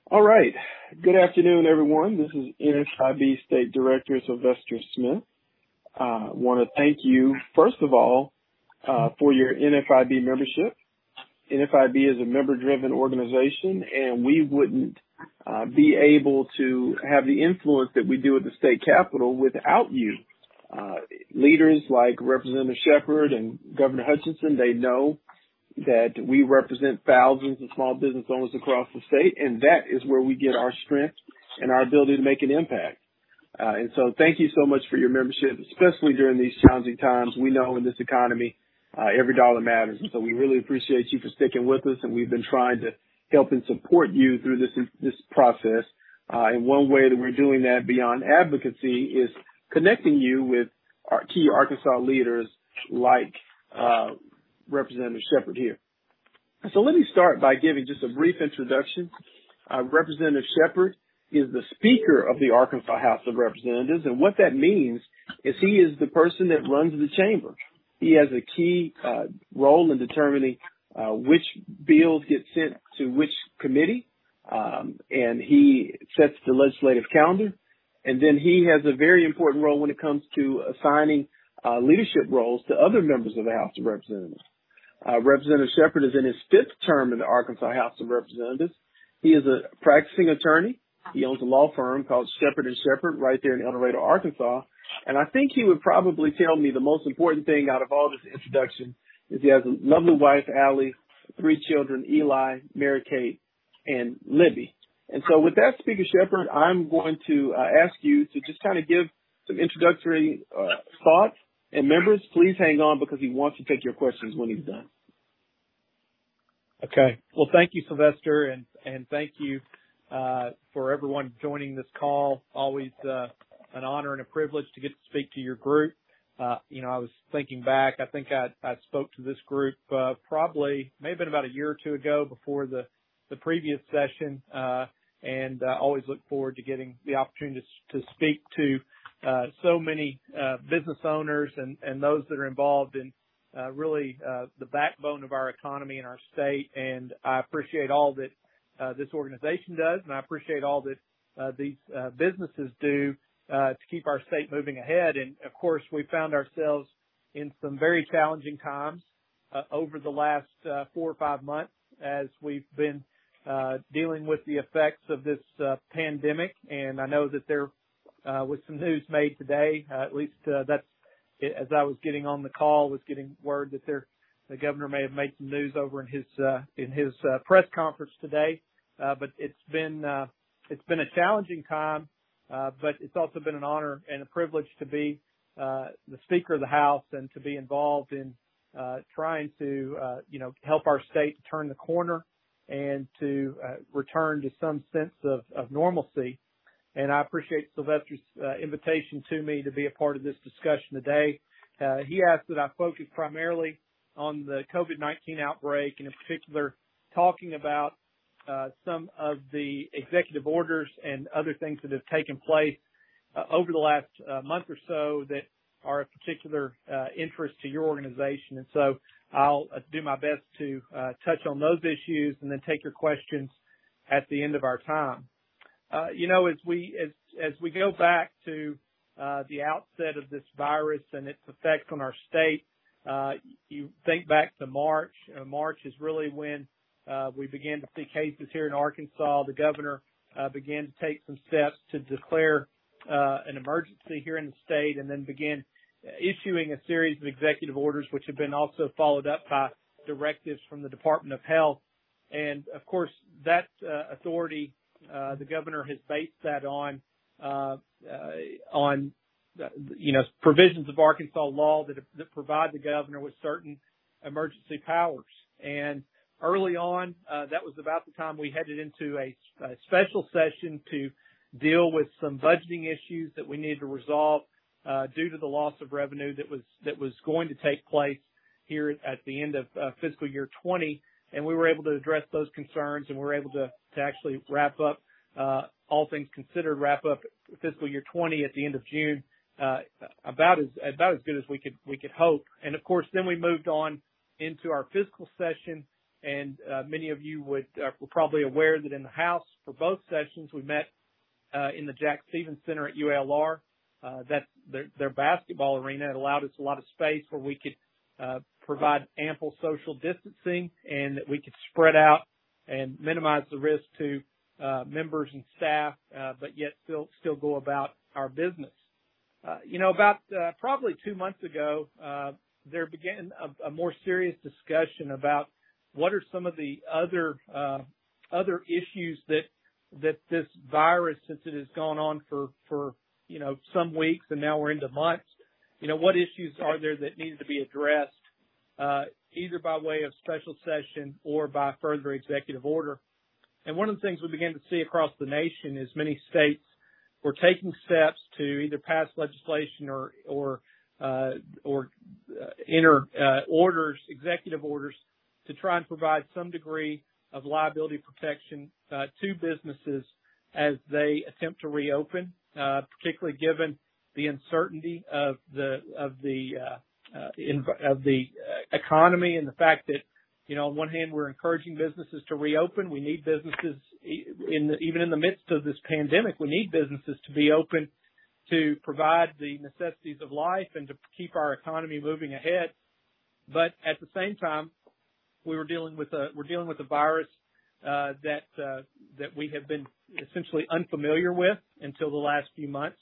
All right. Good afternoon, everyone. This is NFIB State Director Sylvester Smith. I want to thank you, first of all, for your NFIB membership. NFIB is a member-driven organization, and we wouldn't be able to have the influence that we do at the state capitol without you. Leaders like Representative Shepherd and Governor Hutchinson, they know that we represent thousands of small business owners across the state, and that is where we get our strength and our ability to make an impact. And so thank you so much for your membership, especially during these challenging times. We know in this economy, every dollar matters. And so we really appreciate you for sticking with us, and we've been trying to help and support you through this process. And one way that we're doing that beyond advocacy is connecting you with our key Arkansas leaders like Representative Shepherd here. So let me start by giving just a brief introduction. Representative Shepherd is the Speaker of the Arkansas House of Representatives, and what that means is he is the person that runs the chamber. He has a key role in determining which bills get sent to which committee, and he sets the legislative calendar. And then he has a very important role when it comes to assigning leadership roles to other members of the House of Representatives. Representative Shepherd is in his fifth term in the Arkansas House of Representatives. He is a practicing attorney. He owns a law firm called Shepherd & Shepherd right there in El Dorado, Arkansas. And I think he would probably tell me the most important thing out of all this introduction is he has a lovely wife, Allie, 3 children, Eli, Mary Kate, and Libby. And so with that, Speaker Shepherd, I'm going to ask you to just kind of give some introductory thoughts. And members, please hang on because he wants to take your questions when he's done. Okay. Well, thank you, Sylvester, and thank you for everyone joining this call. Always an honor and a privilege to get to speak to your group. I was thinking back. I think I spoke to this group probably maybe been about a year or two ago before the previous session, and always look forward to getting the opportunity to speak to so many business owners and those that are involved in really the backbone of our economy in our state. And I appreciate all that this organization does, and I appreciate all that these businesses do to keep our state moving ahead. And, of course, we found ourselves in some very challenging times over the last 4 or 5 months as we've been dealing with the effects of this pandemic. And I know that there was some news made today, at least that's as I was getting on the call, was getting word that the governor may have made some news over in his press conference today. But it's been a challenging time, but it's also been an honor and a privilege to be the Speaker of the House and to be involved in trying to help our state to turn the corner and to return to some sense of normalcy. And I appreciate Sylvester's invitation to me to be a part of this discussion today. He asked that I focus primarily on the COVID-19 outbreak, and in particular talking about some of the executive orders and other things that have taken place over the last month or so that are of particular interest to your organization. And so I'll do my best to touch on those issues and then take your questions at the end of our time. As we go back to the outset of this virus and its effects on our state, you think back to March. March is really when we began to see cases here in Arkansas. The governor began to take some steps to declare an emergency here in the state, and then began issuing a series of executive orders, which have been also followed up by directives from the Department of Health. And of course, that authority, the governor has based that on provisions of Arkansas law that provide the governor with certain emergency powers. And early on, that was about the time we headed into a special session to deal with some budgeting issues that we needed to resolve due to the loss of revenue that was going to take place here at the end of fiscal year 20. And we were able to address those concerns, and we were able to actually wrap up, all things considered, wrap up fiscal year 20 at the end of June, about as good as we could hope. And of course, then we moved on into our fiscal session, And many of you were probably aware that in the House for both sessions, we met in the Jack Stevens Center at UALR. That's their basketball arena. It allowed us a lot of space where we could provide ample social distancing and that we could spread out and minimize the risk to members and staff, but yet still go about our business. About probably 2 months ago, there began a more serious discussion about what are some of the other issues that this virus, since it has gone on for some weeks and now we're into months, what issues are there that needed to be addressed, either by way of special session or by further executive order. And one of the things we began to see across the nation is many states were taking steps to either pass legislation or enter executive orders to try and provide some degree of liability protection to businesses as they attempt to reopen, particularly given the uncertainty of the economy and the fact that, on one hand, we're encouraging businesses to reopen. We need businesses, even in the midst of this pandemic, we need businesses to be open to provide the necessities of life and to keep our economy moving ahead. But at the same time, we're dealing with a virus that we have been essentially unfamiliar with until the last few months.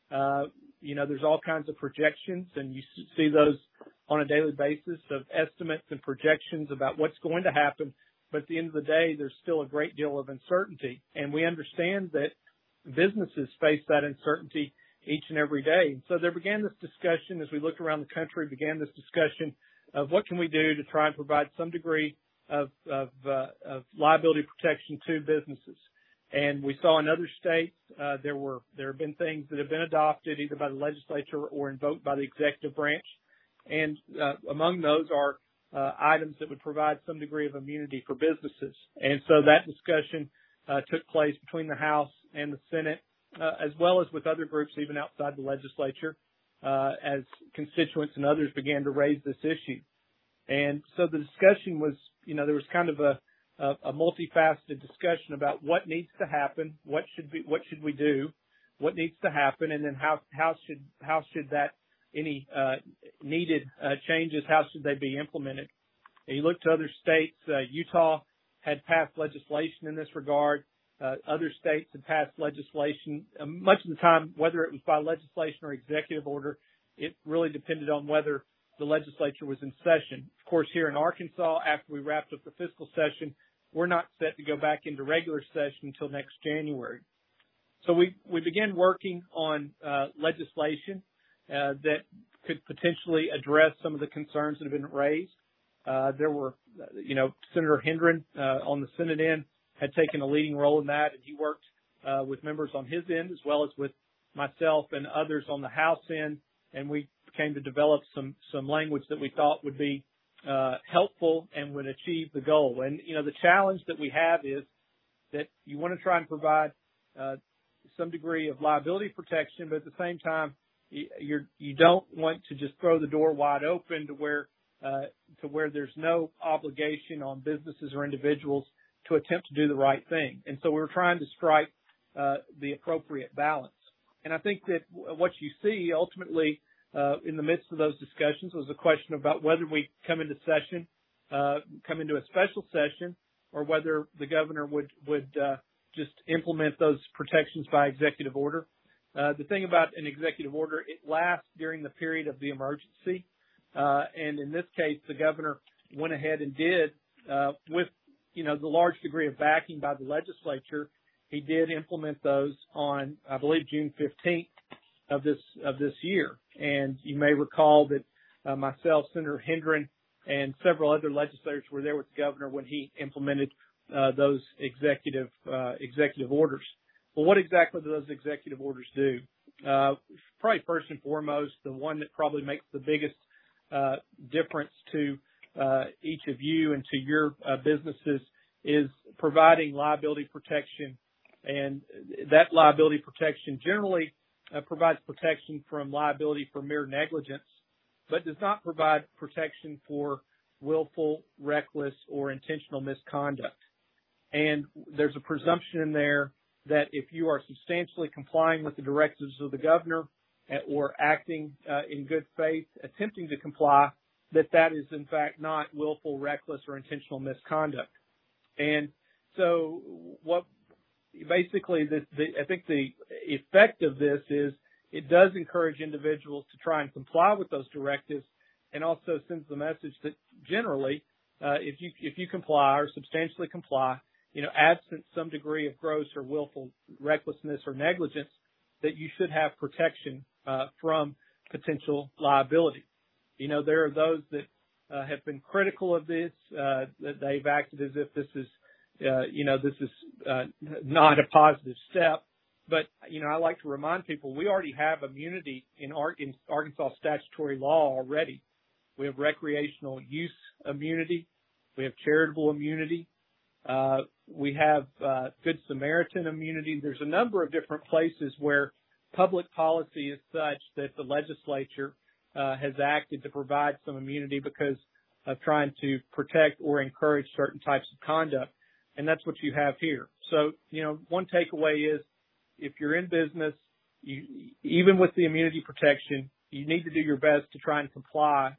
There's all kinds of projections, and you see those on a daily basis of estimates and projections about what's going to happen. But at the end of the day, there's still a great deal of uncertainty. And we understand that businesses face that uncertainty each and every day. And so there began this discussion as we looked around the country, began this discussion of what can we do to try and provide some degree of liability protection to businesses. And we saw in other states, there have been things that have been adopted either by the legislature or invoked by the executive branch. And among those are items that would provide some degree of immunity for businesses. And so that discussion took place between the House and the Senate, as well as with other groups even outside the legislature, as constituents and others began to raise this issue. And so the discussion was, there was kind of a multifaceted discussion about what needs to happen, what should we do, what needs to happen, and then how should that any needed changes, how should they be implemented? And you look to other states, Utah had passed legislation in this regard. Other states had passed legislation. Much of the time, whether it was by legislation or executive order, it really depended on whether the legislature was in session. Of course, here in Arkansas, after we wrapped up the fiscal session, we're not set to go back into regular session until next January. So we began working on legislation that could potentially address some of the concerns that have been raised. There were, Senator Hendren on the Senate end had taken a leading role in that, and he worked with members on his end as well as with myself and others on the House end, and we came to develop some language that we thought would be helpful and would achieve the goal. And, the challenge that we have is that you want to try and provide some degree of liability protection, but at the same time, you don't want to just throw the door wide open to where there's no obligation on businesses or individuals to attempt to do the right thing. And so we were trying to strike the appropriate balance. And I think that what you see ultimately in the midst of those discussions was a question about whether we come into a special session, or whether the governor would just implement those protections by executive order. The thing about an executive order, it lasts during the period of the emergency. And in this case, the governor went ahead and did, with, the large degree of backing by the legislature, he did implement those on, I believe, June 15th of this year. And you may recall that myself, Senator Hendren, and several other legislators were there with the governor when he implemented those executive orders. Well, what exactly do those executive orders do? Probably first and foremost, the one that probably makes the biggest difference to each of you and to your businesses is providing liability protection. And that liability protection generally provides protection from liability for mere negligence, but does not provide protection for willful, reckless, or intentional misconduct. And there's a presumption in there that if you are substantially complying with the directives of the governor or acting in good faith, attempting to comply, that is in fact not willful, reckless, or intentional misconduct. And so what basically I think the effect of this is it does encourage individuals to try and comply with those directives, and also sends the message that generally, if you comply or substantially comply, absent some degree of gross or willful recklessness or negligence, that you should have protection from potential liability. There are those that have been critical of this, that they've acted as if this is not a positive step. But, I like to remind people we already have immunity in Arkansas statutory law already. We have recreational use immunity. We have charitable immunity. We have Good Samaritan immunity. There's a number of different places where public policy is such that the legislature has acted to provide some immunity because of trying to protect or encourage certain types of conduct. And that's what you have here. So, one takeaway is if you're in business, even with the immunity protection, you need to do your best to try and comply.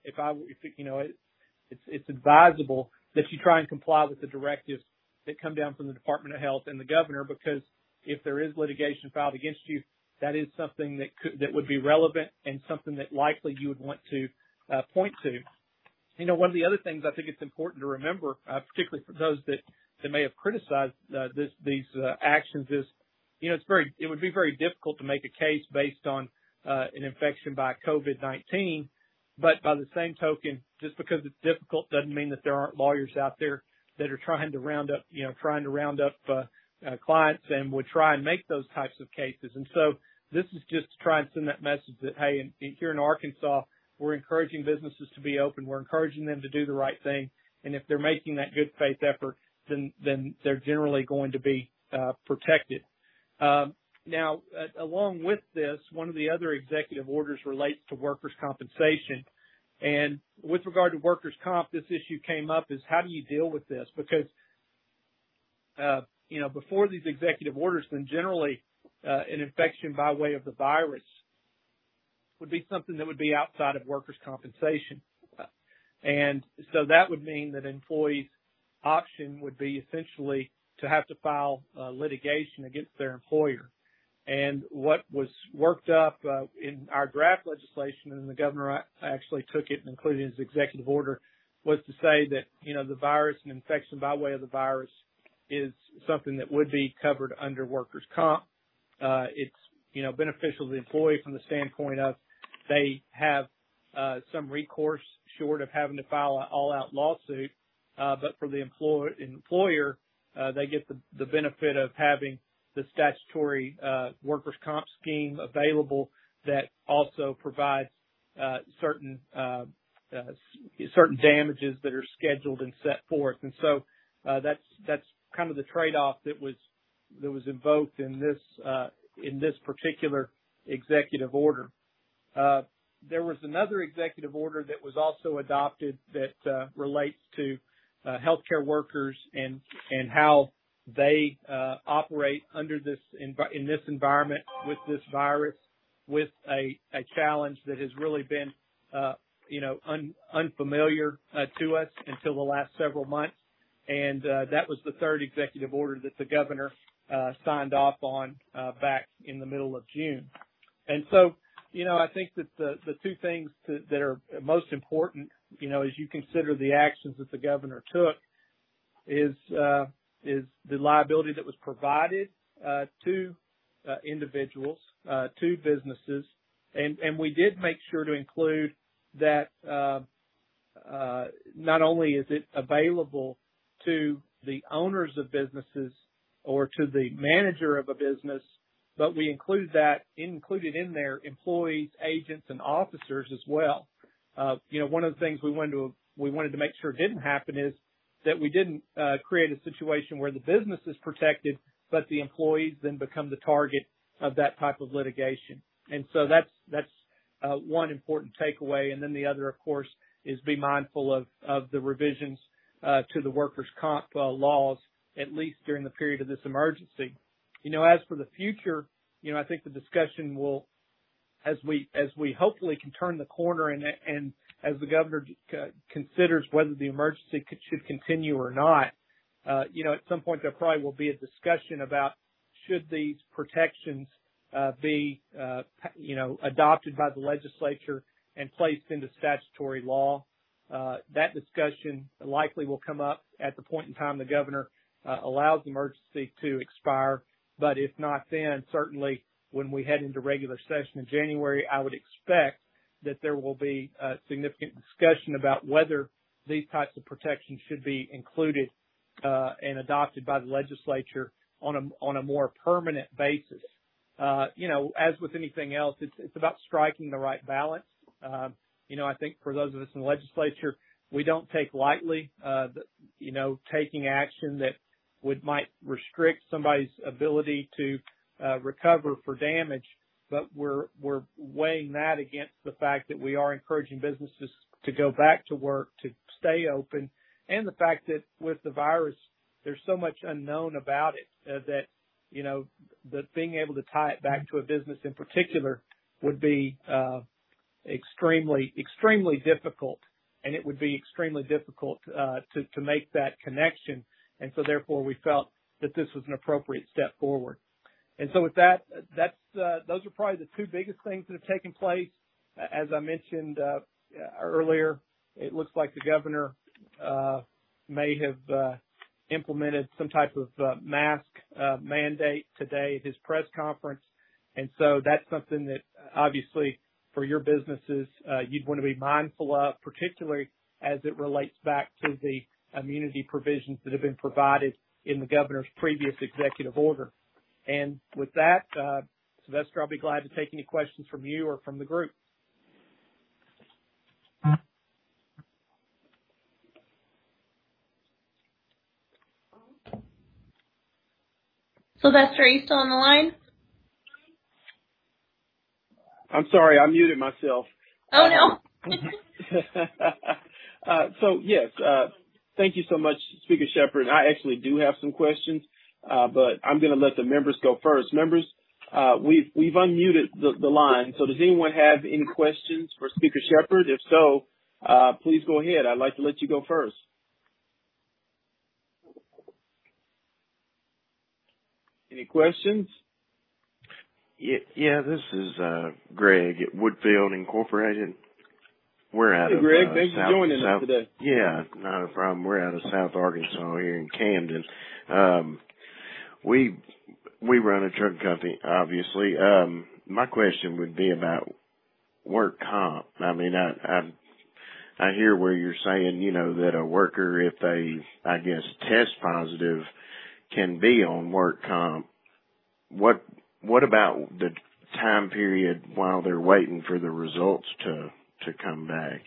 It's advisable that you try and comply with the directives that come down from the Department of Health and the governor, because if there is litigation filed against you, that is something that would be relevant and something that likely you would want to point to. One of the other things I think it's important to remember, particularly for those that may have criticized these actions, is it would be very difficult to make a case based on an infection by COVID-19. But by the same token, just because it's difficult doesn't mean that there aren't lawyers out there that are trying to round up clients and would try and make those types of cases. And so this is just to try and send that message that, hey, here in Arkansas, we're encouraging businesses to be open. We're encouraging them to do the right thing. And if they're making that good faith effort, then they're generally going to be protected. Now, along with this, one of the other executive orders relates to workers' compensation. And with regard to workers' comp, this issue came up is how do you deal with this? Because, before these executive orders, then generally an infection by way of the virus would be something that would be outside of workers' compensation. And so that would mean that employees' option would be essentially to have to file litigation against their employer. And what was worked up in our draft legislation, and the governor actually took it and included in his executive order, was to say that, the virus and infection by way of the virus is something that would be covered under workers' comp. It's, beneficial to the employee from the standpoint of they have some recourse short of having to file an all-out lawsuit. But for the employer, they get the benefit of having the statutory workers' comp scheme available that also provides certain damages that are scheduled and set forth. And so that's kind of the trade-off that was invoked in this particular executive order. There was another executive order that was also adopted that relates to healthcare workers and how they operate under in this environment with this virus, with a challenge that has really been unfamiliar to us until the last several months. And that was the third executive order that the governor signed off on back in the middle of June. And so, I think that the two things that are most important, as you consider the actions that the governor took, is the liability that was provided to individuals, to businesses, and we did make sure to include that not only is it available to the owners of businesses or to the manager of a business, but we included in there employees, agents, and officers as well. One of the things we wanted to make sure didn't happen is that we didn't create a situation where the business is protected, but the employees then become the target of that type of litigation. And so that's one important takeaway. And then the other, of course, is be mindful of the revisions to the workers' comp laws, at least during the period of this emergency. As for the future, I think the discussion will, as we hopefully can turn the corner and as the governor considers whether the emergency should continue or not, at some point there probably will be a discussion about should these protections be, adopted by the legislature and placed into statutory law. That discussion likely will come up at the point in time the governor allows the emergency to expire. But if not then, certainly when we head into regular session in January, I would expect that there will be a significant discussion about whether these types of protections should be included and adopted by the legislature on a more permanent basis. As with anything else, it's about striking the right balance. I think for those of us in the legislature, we don't take lightly, taking action that might restrict somebody's ability to recover for damage, but we're weighing that against the fact that we are encouraging businesses to go back to work, to stay open, and the fact that with the virus, there's so much unknown about it that being able to tie it back to a business in particular would be extremely, extremely difficult, and it would be extremely difficult to make that connection. And so therefore we felt that this was an appropriate step forward. And so with that, those are probably the two biggest things that have taken place. As I mentioned earlier, it looks like the governor may have implemented some type of mask mandate today at his press conference. And so that's something that obviously for your businesses you'd want to be mindful of, particularly as it relates back to the immunity provisions that have been provided in the governor's previous executive order. And with that, Sylvester, I'll be glad to take any questions from you or from the group. Sylvester, are you still on the line? I'm sorry, I muted myself. Oh, no. So, yes, thank you so much, Speaker Shepherd. I actually do have some questions, but I'm going to let the members go first. Members, we've unmuted the line. So does anyone have any questions for Speaker Shepherd? If so, please go ahead. I'd like to let you go first. Any questions? Yeah, this is Greg at Woodfield Incorporated. We're out of Greg, thanks for joining us today. Yeah, not a problem. We're out of South Arkansas here in Camden. We run a truck company, obviously. My question would be about work comp. I mean, I hear where you're saying, that a worker, if they, I guess, test positive, can be on work comp. What about the time period while they're waiting for the results to come back?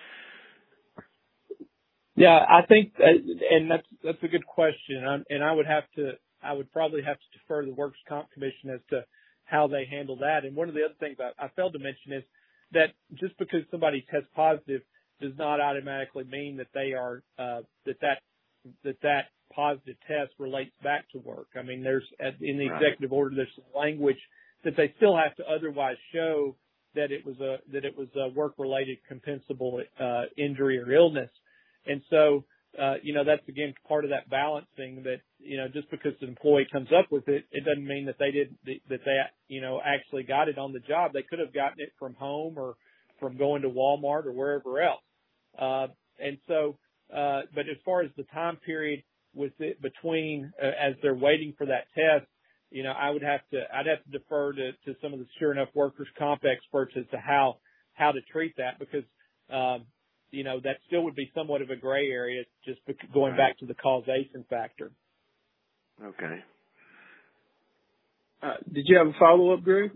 Yeah, I think, and that's a good question. And I would probably have to defer to the Workers' Comp Commission as to how they handle that. And one of the other things I failed to mention is that just because somebody tests positive does not automatically mean that they are that positive test relates back to work. I mean, in the executive order, there's some language that they still have to otherwise show that it was a work-related compensable injury or illness. And so, that's again part of that balancing that, just because the employee comes up with it, it doesn't mean that they actually got it on the job. They could have gotten it from home or from going to Walmart or wherever else. But as far as the time period with it between as they're waiting for that test, I'd have to defer to some of the sure enough workers' comp experts as to how to treat that, because that still would be somewhat of a gray area, just going back to the causation factor. Okay. Did you have a follow-up, Greg?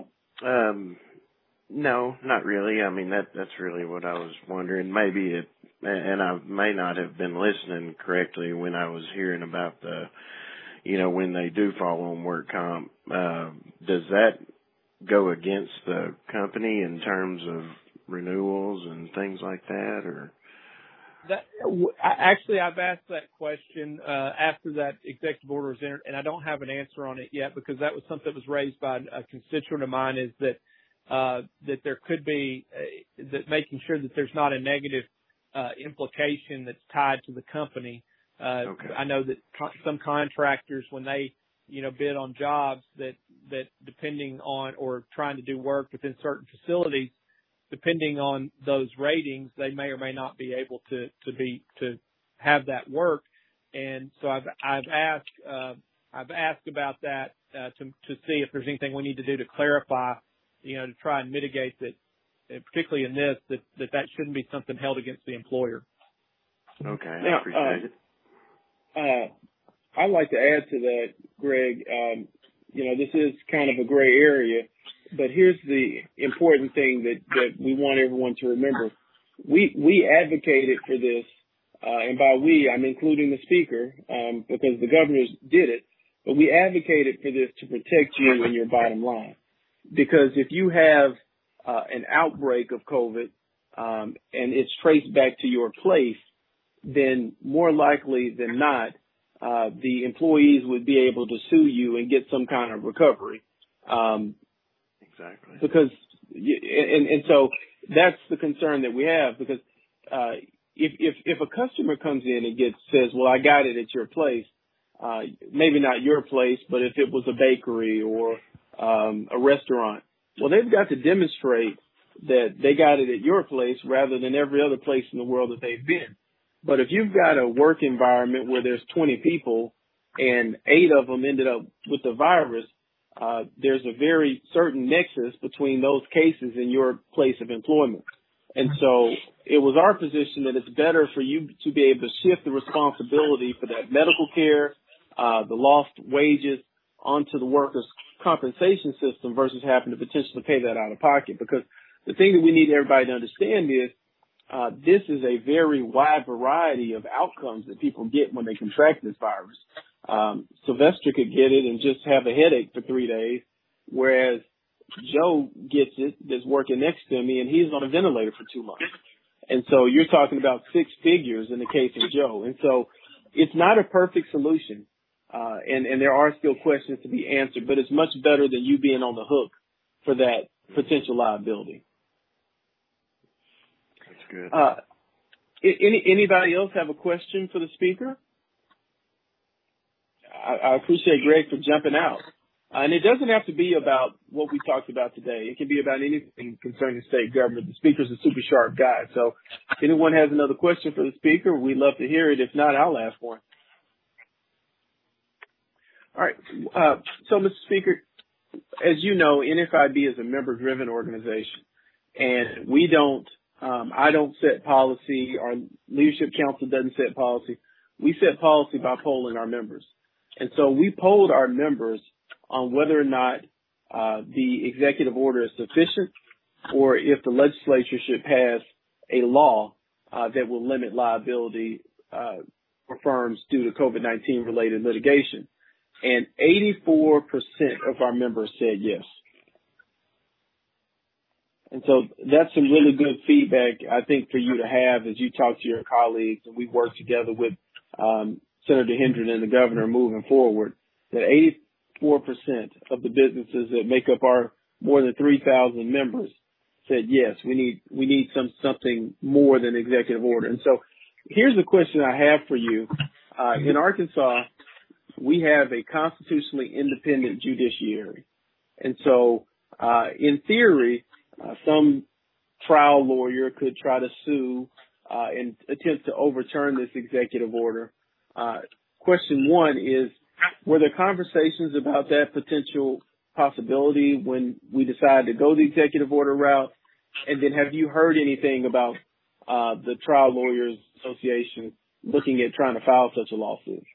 No, not really. I mean, that's really what I was wondering. Maybe and I may not have been listening correctly when I was hearing about when they do fall on work comp. Does that go against the company in terms of renewals and things like that, or? I've asked that question after that executive order was entered, and I don't have an answer on it yet because that was something that was raised by a constituent of mine. Is that there could be that making sure that there's not a negative implication that's tied to the company. Okay. I know that some contractors, when they bid on jobs that depending on or trying to do work within certain facilities, depending on those ratings, they may or may not be able to have that work. And so I've asked about that to see if there's anything we need to do to clarify, to try and mitigate that, particularly in this, that shouldn't be something held against the employer. Okay, now, I appreciate it. I'd like to add to that, Greg. This is kind of a gray area. But here's the important thing that we want everyone to remember. We advocated for this, and by we, I'm including the speaker, because the governors did it, but we advocated for this to protect you and your bottom line. Because if you have an outbreak of COVID, and it's traced back to your place, then more likely than not, the employees would be able to sue you and get some kind of recovery. Exactly. Because, and so that's the concern that we have, because, if a customer comes in and says, well, I got it at your place, maybe not your place, but if it was a bakery or, a restaurant, well, they've got to demonstrate that they got it at your place rather than every other place in the world that they've been. But if you've got a work environment where there's 20 people and 8 of them ended up with the virus, there's a very certain nexus between those cases and your place of employment. And so it was our position that it's better for you to be able to shift the responsibility for that medical care, the lost wages onto the workers' compensation system versus having to potentially pay that out of pocket. Because the thing that we need everybody to understand is this is a very wide variety of outcomes that people get when they contract this virus. Sylvester could get it and just have a headache for 3 days, whereas Joe gets it that's working next to me and he's on a ventilator for 2 months. And so you're talking about 6 figures in the case of Joe. And so it's not a perfect solution. And there are still questions to be answered, but it's much better than you being on the hook for that potential liability. That's good. Anybody else have a question for the speaker? I appreciate Greg for jumping out. And it doesn't have to be about what we talked about today. It can be about anything concerning state government. The speaker's a super sharp guy. So if anyone has another question for the speaker, we'd love to hear it. If not, I'll ask one. All right. So, Mr. Speaker, as you know, NFIB is a member-driven organization. And we don't, I don't set policy. Our leadership council doesn't set policy. We set policy by polling our members. And so we polled our members on whether or not the executive order is sufficient or if the legislature should pass a law that will limit liability for firms due to COVID-19 related litigation. And 84% of our members said yes. And so that's some really good feedback, I think, for you to have as you talk to your colleagues and we work together with Senator Hendren and the governor moving forward, that 84% of the businesses that make up our more than 3,000 members said, yes, we need something more than executive order. And so here's a question I have for you. In Arkansas, we have a constitutionally independent judiciary. And so, in theory, some trial lawyer could try to sue and attempt to overturn this executive order. Question one is, were there conversations about that potential possibility when we decided to go the executive order route? And then have you heard anything about the Trial Lawyers Association looking at trying to file such a lawsuit?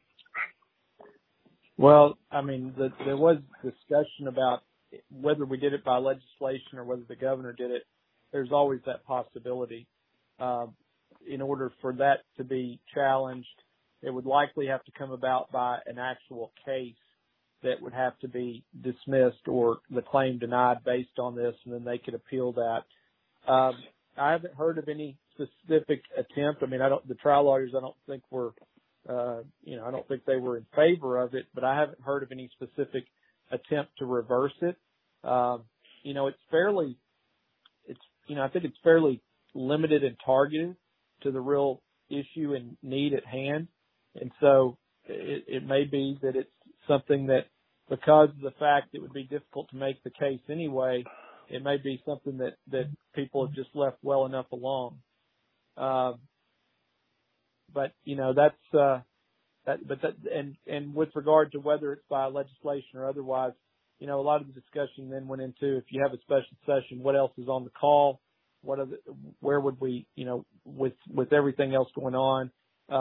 Well, I mean, there was discussion about whether we did it by legislation or whether the governor did it. There's always that possibility. In order for that to be challenged, it would likely have to come about by an actual case that would have to be dismissed or the claim denied based on this, and then they could appeal that. I haven't heard of any specific attempt. I mean, the trial lawyers, I don't think were, I don't think they were in favor of it, but I haven't heard of any specific attempt to reverse it. I think it's fairly limited and targeted to the real issue and need at hand. And so it may be that it's something that, because of the fact it would be difficult to make the case anyway, it may be something that people have just left well enough along. But and with regard to whether it's by legislation or otherwise, a lot of the discussion then went into, if you have a special session, what else is on the call? Where would we, with everything else going on,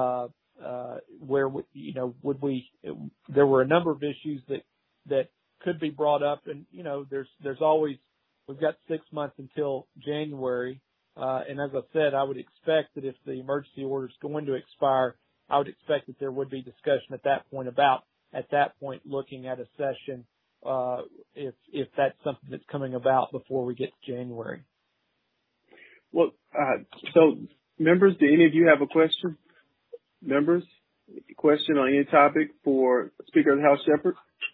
there were a number of issues that could be brought up, and, there's always, we've got 6 months until January. And as I said, I would expect that if the emergency order is going to expire, I would expect that there would be discussion at that point looking at a session, if that's something that's coming about before we get to January. Well, so members, do any of you have a question? Members, question on any topic for Speaker of the House, Shepherd?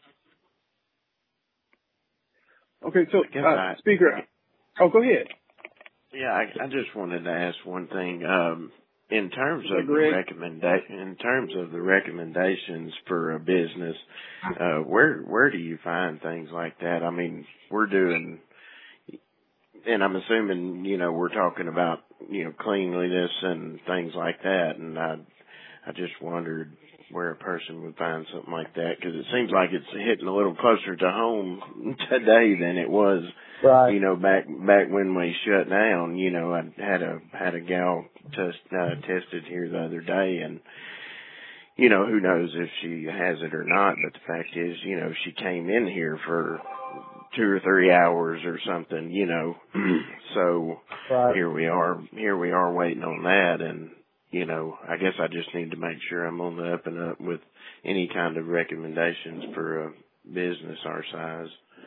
Okay, so Speaker, go ahead. Yeah, I just wanted to ask one thing. In terms of the recommendations for a business, where do you find things like that? I mean, we're doing, and I'm assuming, we're talking about, cleanliness and things like that. And I just wondered where a person would find something like that, because it seems like it's hitting a little closer to home today than it was, right. Back when we shut down. I had a gal tested here the other day, and, who knows if she has it or not, but the fact is, she came in here for 2 or 3 hours or something, so right. Here we are waiting on that. And, I guess I just need to make sure I'm on the up and up with any kind of recommendations for a business our size.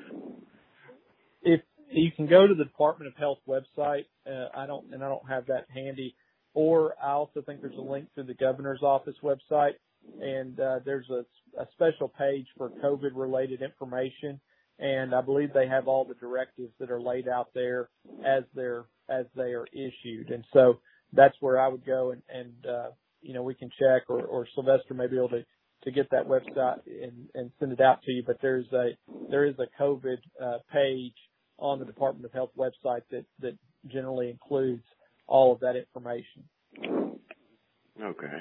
If you can go to the Department of Health website, I don't have that handy, or I also think there's a link to the governor's office website, and there's a special page for COVID related information. And I believe they have all the directives that are laid out there as they are issued. And so that's where I would go, and we can check, or Sylvester may be able to get that website and send it out to you. But there is a COVID page on the Department of Health website that generally includes all of that information. Okay.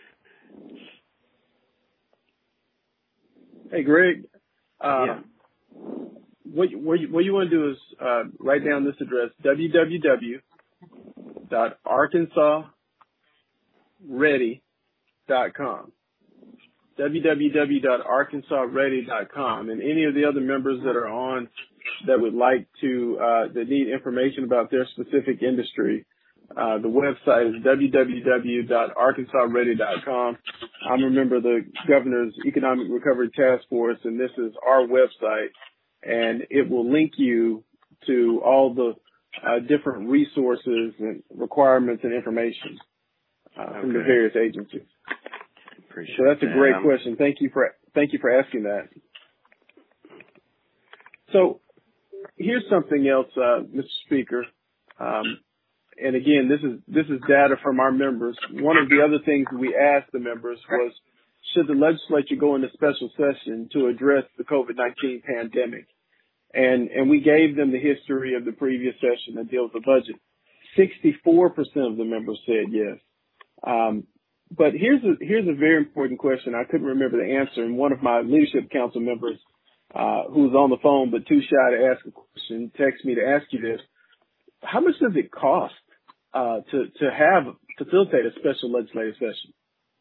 Hey, Greg. Yeah. What you want to do is write down this address: www.arkansasready.com. www.arkansasready.com. And any of the other members that are on that would like to that need information about their specific industry, the website is www.arkansasready.com. I'm a member of the Governor's Economic Recovery Task Force, and this is our website, and it will link you to all the different resources and requirements and information from the various agencies. Appreciate so that's a great question. Thank you for asking that. So here's something else, Mr. Speaker. And again, this is data from our members. One of the other things we asked the members was, should the legislature go into special session to address the COVID-19 pandemic? And we gave them the history of the previous session that deals with the budget. 64% of the members said yes. But here's a very important question. I couldn't remember the answer, and one of my leadership council members, who's on the phone but too shy to ask a question, texted me to ask you this: how much does it cost to facilitate a special legislative session?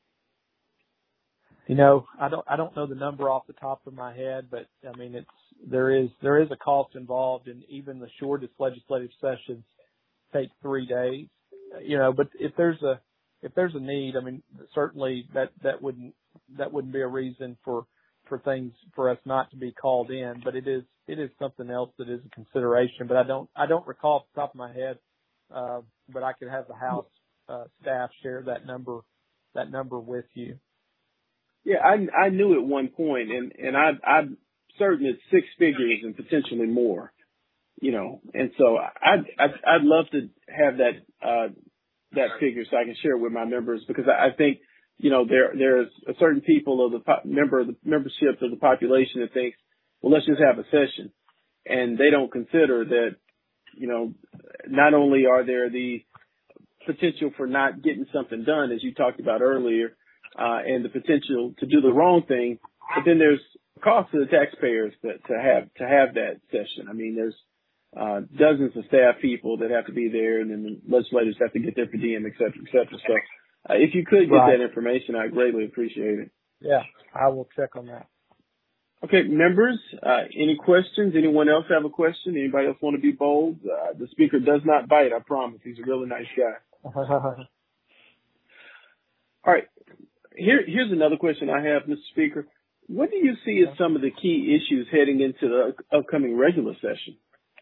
I don't know the number off the top of my head, but I mean, there is a cost involved, and even the shortest legislative sessions take 3 days. But if there's a need, I mean, certainly that wouldn't be a reason for us not to be called in. But it is something else that is a consideration. But I don't recall off the top of my head but I could have the House staff share that number with you. Yeah, I knew at one point, and I'm certain it's six figures and potentially more, and so I'd love to have that figure so I can share it with my members, because I think, there's a certain people of the membership of the population that thinks, well, let's just have a session. And they don't consider that, not only are there the potential for not getting something done, as you talked about earlier, and the potential to do the wrong thing, but then there's cost to the taxpayers to have that session. I mean, there's dozens of staff people that have to be there, and then the legislators have to get their per diem, et cetera, et cetera. So if you could get that information, I'd greatly appreciate it. Yeah, I will check on that. Okay, members, any questions? Anyone else have a question? Anybody else want to be bold? The speaker does not bite, I promise. He's a really nice guy. All right. Here's another question I have, Mr. Speaker. What do you see as some of the key issues heading into the upcoming regular session?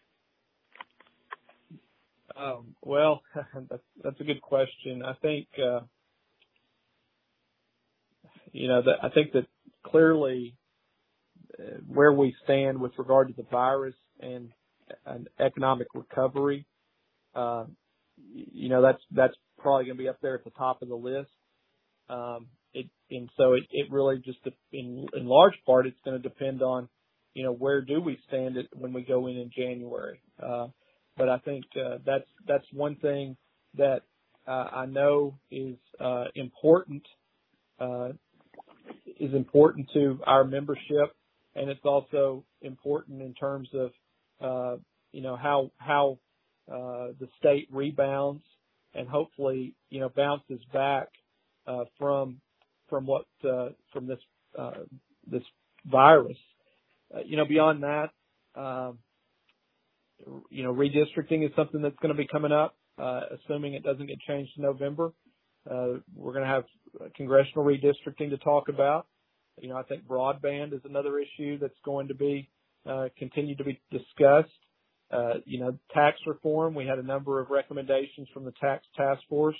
Well, that's a good question. I think, I think that clearly where we stand with regard to the virus and economic recovery, that's probably going to be up there at the top of the list. So it really just, in large part, it's going to depend on, where do we stand when we go in January. But I think that's one thing that I know is important to our membership, and it's also important in terms of how the state rebounds and hopefully bounces back from this virus. Beyond that, redistricting is something that's going to be coming up, assuming it doesn't get changed in November. We're going to have congressional redistricting to talk about. I think broadband is another issue that's going to be continue to be discussed. Tax reform. We had a number of recommendations from the tax task force.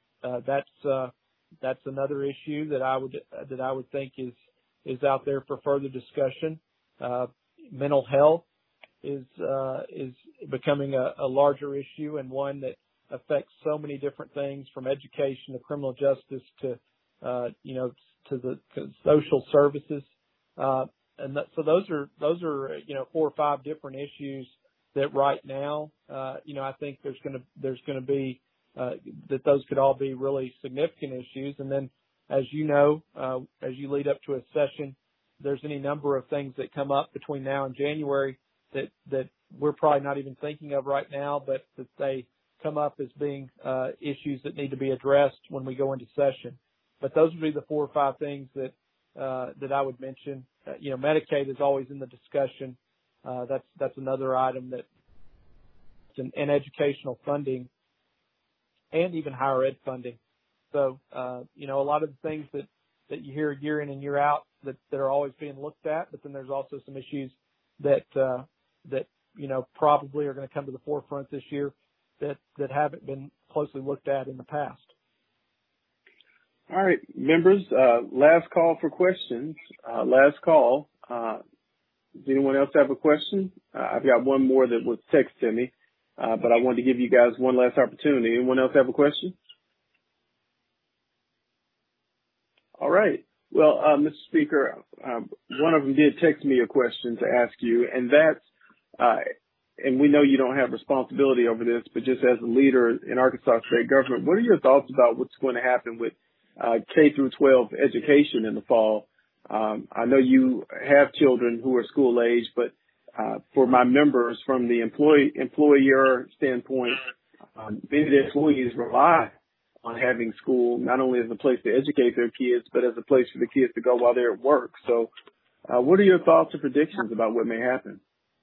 That's another issue that I would think is out there for further discussion. Mental health is becoming a larger issue, and one that affects so many different things, from education to criminal justice to the social services. So those are 4 or 5 different issues that right now, I think there's going to be that those could all be really significant issues. And then, as as you lead up to a session, there's any number of things that come up between now and January that we're probably not even thinking of right now, but that they come up as being issues that need to be addressed when we go into session. But those would be the 4 or 5 things that I would mention. Medicaid is always in the discussion. That's another item and educational funding, and even higher ed funding. So, a lot of the things that you hear year in and year out that are always being looked at, but then there's also some issues that probably are going to come to the forefront this year that haven't been closely looked at in the past. All right, members, last call for questions. Last call. Does anyone else have a question? I've got one more that was texted to me, but I wanted to give you guys one last opportunity. Anyone else have a question? All right. Well, Mr. Speaker, one of them did text me a question to ask you, and that's, and we know you don't have responsibility over this, but just as a leader in Arkansas state government, what are your thoughts about what's going to happen with K through 12 education in the fall? I know you have children who are school age, but for my members, from the employer standpoint, many of the employees rely on having school not only as a place to educate their kids, but as a place for the kids to go while they're at work. So what are your thoughts or predictions about what may happen?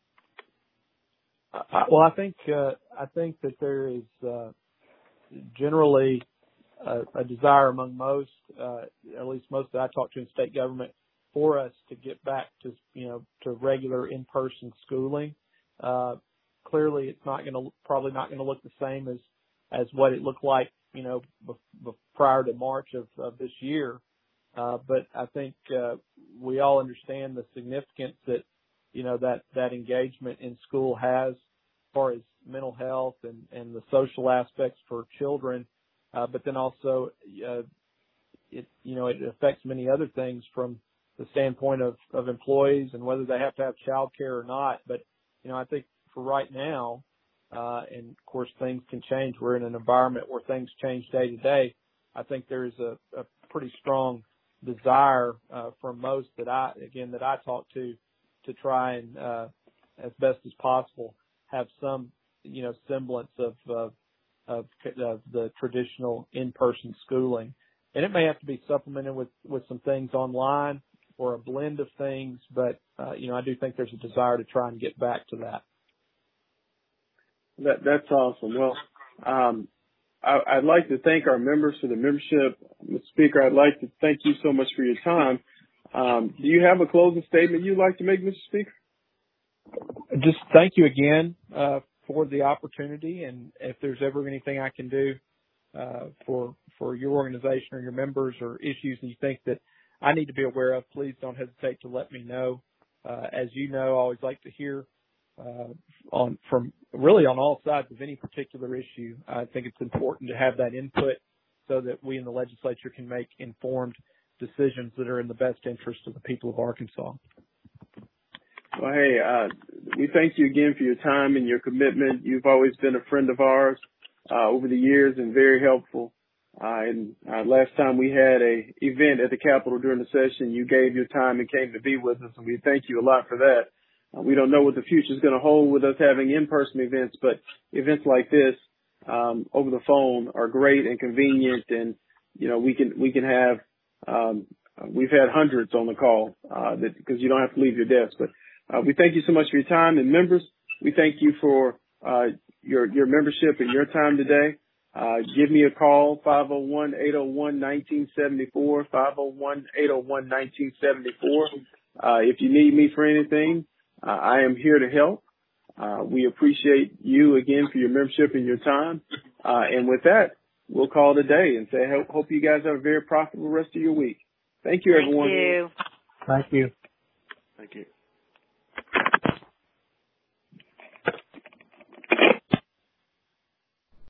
Well, I think that there is generally a desire among most, at least most that I talk to in state government, for us to get back to regular in-person schooling. Clearly, it's probably not going to look the same as what it looked like, prior to March of this year. But I think, we all understand the significance that, that engagement in school has as far as mental health and the social aspects for children. But then also, it affects many other things from the standpoint of employees and whether they have to have childcare or not. But, I think for right now, and of course things can change. We're in an environment where things change day to day. I think there is a pretty strong desire, from most that I talk to try and, as best as possible, have some, semblance of the traditional in-person schooling. And it may have to be supplemented with some things online or a blend of things, but, I do think there's a desire to try and get back to that. That's awesome. Well, I'd like to thank our members for the membership. Mr. Speaker, I'd like to thank you so much for your time. Do you have a closing statement you'd like to make, Mr. Speaker? Just thank you again for the opportunity, and if there's ever anything I can do for your organization or your members or issues that you think that I need to be aware of, please don't hesitate to let me know. As you know, I always like to hear from all sides of any particular issue. I think it's important to have that input so that we in the legislature can make informed decisions that are in the best interest of the people of Arkansas. Well, hey, we thank you again for your time and your commitment. You've always been a friend of ours over the years and very helpful. And last time we had a event at the Capitol during the session, you gave your time and came to be with us, and we thank you a lot for that. We don't know what the future is going to hold with us having in-person events, but events like this over the phone are great and convenient, and we can have. We've had hundreds on the call because you don't have to leave your desk. But we thank you so much for your time, and members, we thank you for your membership and your time today. Give me a call, 501-801-1974, 501-801-1974. If you need me for anything, I am here to help. We appreciate you again for your membership and your time. And with that, we'll call it a day and say, hope you guys have a very profitable rest of your week. Thank you, everyone. Thank you. Thank you. Thank you.